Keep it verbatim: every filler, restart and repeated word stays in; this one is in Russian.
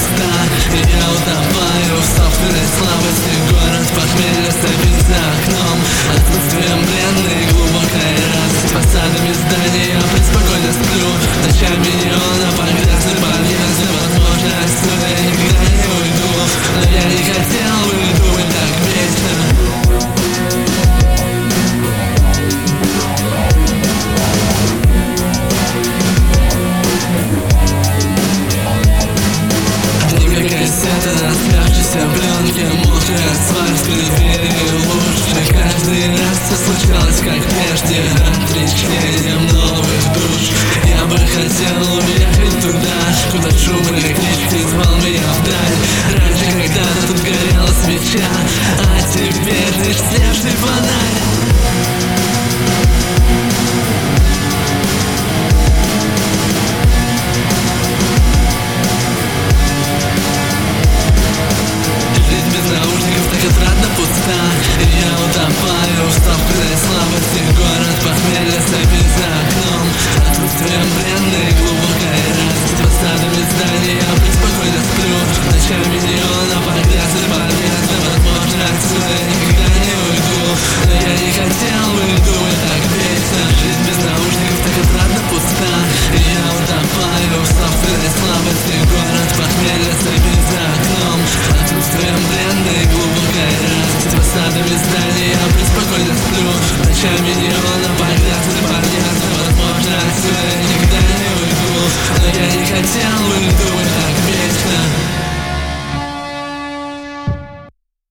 пуста, и я утопаю в собственной слабости. Город похмелья стоит за окном, отсутствием бренной глубокой радости. Фасадами здания я преспокойно сплю, ночами неона погрязны подъезды. Возможно, отсюда я никогда не уйду, но я не хотел бы думать так вечно. Кассета на спрячься пленке, мокрая асфальт, сквозь двери лужи. Каждый раз все случалось как прежде, отречением новых душ. Я бы хотел уехать туда, куда шум электрички звал меня вдаль. Раньше когда-то тут горела свеча, а теперь лишь снежный фонарь. Я утопаю в собственной слабости. Город похмелья стоит за окном, отсутствием бренной глубокой радости. Фасадами здания я преспокойно сплю, ночами неона погрязны подъезды. Возможно, отсюда я никогда не уйду, но я не хотел бы думать так вечно. Жизнь без наушников так отрадно пуста. Я утопаю в собственной слабости. Город похмелья стоит за окном, отсутствием бренной глубокой радости. Фасадами здания я преспокойно сплю, ночами неона погрязны подъезды. Возможно, отсюда я никогда не уйду, но я не хотел бы